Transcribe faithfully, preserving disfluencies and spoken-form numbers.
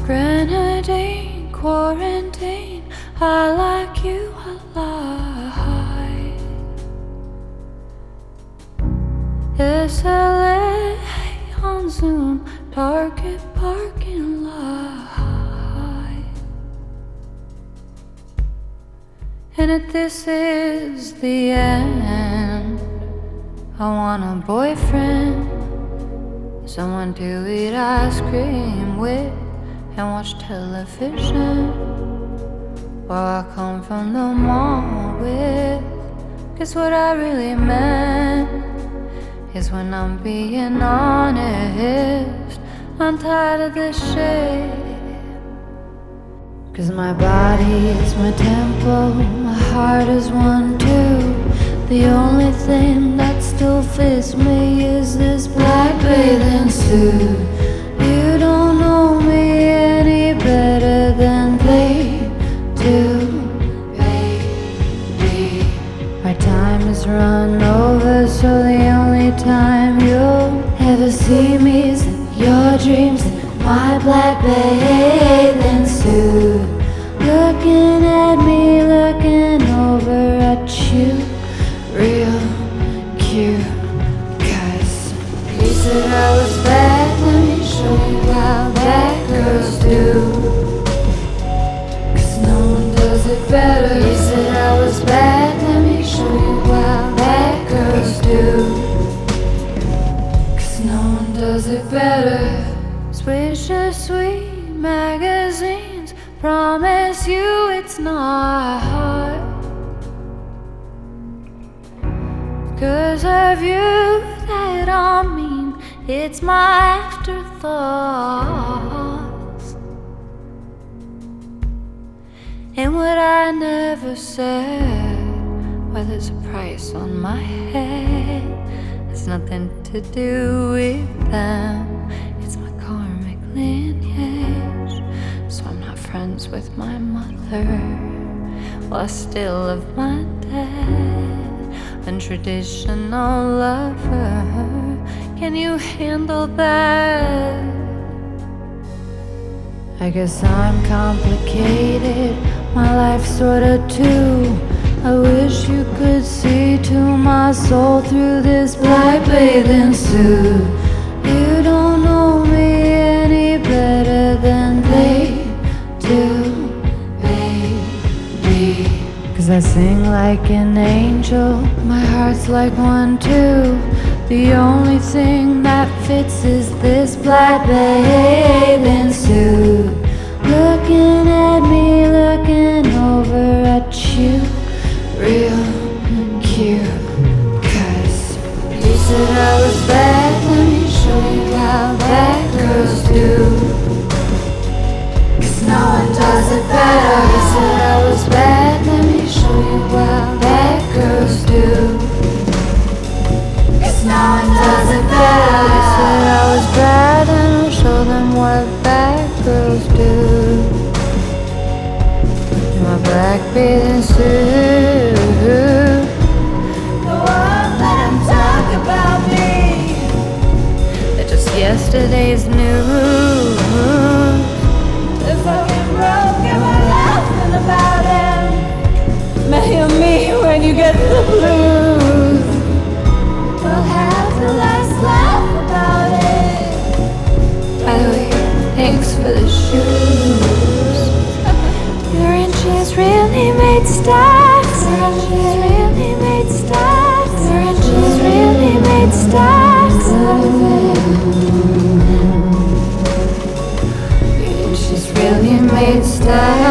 Grenadine, quarantine, I like you alive. S L A on Zoom, Target parking lot. And if this is the end, I want a boyfriend, someone to eat ice cream with and watch television, or I come from the mall with. Guess what I really meant is when I'm being honest, I'm tired of this shit. Cause my body is my temple, my heart is one too. The only thing that still fits me is this black bathing suit. You don't know me any better than they do, baby. My time is run over, so the only time you'll ever see me is in your dreams in my black bathing suit. Looking at me, looking over at you, real cute. Cause you said I was bad, let me show you how bad girls do. Cause no one does it better. You said I was bad, let me show you how bad girls do. Cause no one does it better. Swisher Sweet magazines, promise you it's not hard. Cause of you that I mean, it's my afterthoughts. And what I never said, well, there's a price on my head. It's nothing to do with them, it's my karmic lineage. So I'm not friends with my mother, well, I still love my dad, untraditional lover. Can you handle that? I guess I'm complicated, my life sorta too. I wish you could see to my soul through this black bathing suit. You don't know me any better than they do, baby. Cause I sing like an angel, my heart's like one too. The only thing that fits is this black bathing suit. Looking at me, looking over at you, real cute. Cause you said I was bad, let me show you how bad girls do. Cause no one does it better. You said I was bad, let me show you how bad girls do. Cause no one does it better. You said I was bad, and I'll show them what bad girls do. My black bathing suit. Go on, let them talk about me. They're just yesterday's news. They're fucking broke and we're laughing about him. Mail me when you get the blues. We'll have the last laugh about it. By the way, thanks for the shoes. Your inches really made stacks. Your inches really made stacks. Your inches really made stacks of it. Your inches really made stacks.